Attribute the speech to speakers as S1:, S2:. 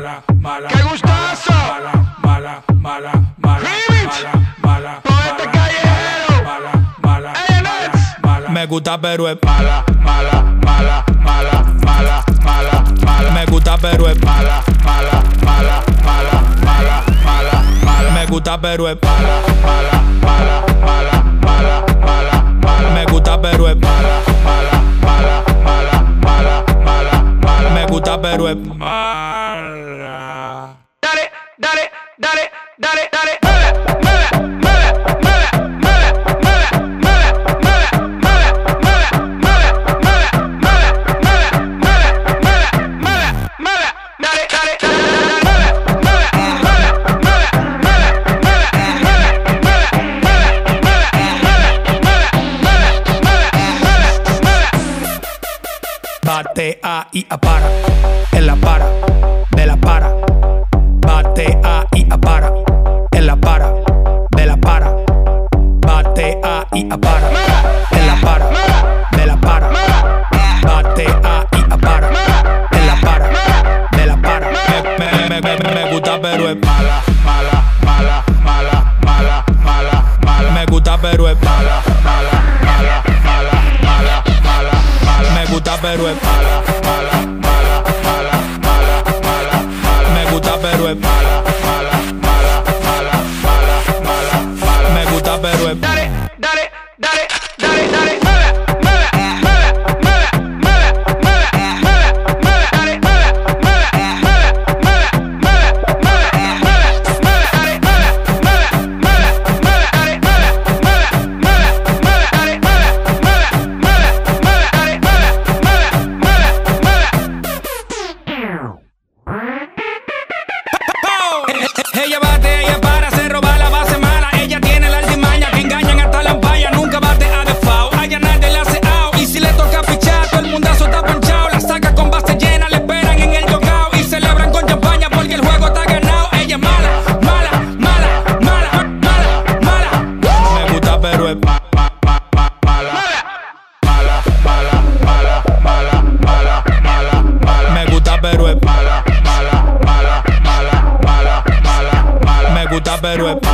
S1: mala, mala.
S2: ¡Qué gustazo!
S1: Mala, mala, mala, mala,
S2: Remix.
S1: mala,
S2: Poeta callejero.
S1: mala, mala,
S2: A&S.
S1: mala.
S3: Me gusta pero es
S1: Mala, mala, mala, mala, mala, mala, mala.
S3: me gusta pero es
S1: Mala, mala, mala, mala, mala, mala, mala.
S3: me gusta pero es
S1: Mala, mala, mala, mala, mala, mala, mala.
S3: me gusta pero es
S1: Mala, mala, mala, mala, mala, mala, mala.
S3: me gusta pero es
S1: Mala.
S2: Dale, dale, dale, dale, dale. Mueve, mueve, mueve, mueve, mueve, mueve, mueve, mueve, mueve, mueve, mueve, mueve, mueve, mueve, mueve, mueve. Dale, dale, dale, mueve, mueve, mueve, mueve, mueve, mueve, mueve, mueve, mueve.
S3: batea y apara en la para de la para batea y apara en la para de la para batea y apara en la para de la para batea y apara en la para de la para me gusta pero es
S1: Mala, mala, mala, mala, mala, mala, mala.
S3: me gusta pero es
S1: Mala, mala, mala, mala, mala, mala, mala.
S3: me gusta pero es
S1: Mala, mala, mala, mala, mala, mala, mala.
S3: me gusta pero es
S1: Mala, mala, mala, mala, mala, mala, mala.
S3: me gusta pero es
S2: Dale, dale, dale, dale, dale. Mueve, mueve, mueve, mueve, mueve, mueve, mueve, dale, mueve, mueve, mueve, mueve, mueve, mueve, mueve, dale, mueve, mueve, mueve, mueve, dale, mueve, mueve, mueve, mueve, dale, mueve, mueve, mueve, mueve, dale, mueve, mueve, mueve.
S3: Ella bate, ella para, se roba la base mala. Ella tiene la altimaña que engañan hasta la ampalla. Nunca bate a default, a nadie le hace out. Y si le toca pichar, todo el mundazo está panchado. La saca con base llena, le esperan en el dogao. Y celebran con champaña porque el juego está ganado. Ella es mala, mala, mala, mala, mala, mala. Me gusta pero es
S1: Mala, mala, mala, mala, mala, mala, mala, mala.
S3: me gusta pero es
S1: Mala, mala, mala, mala, mala, mala, mala.
S3: me gusta pero es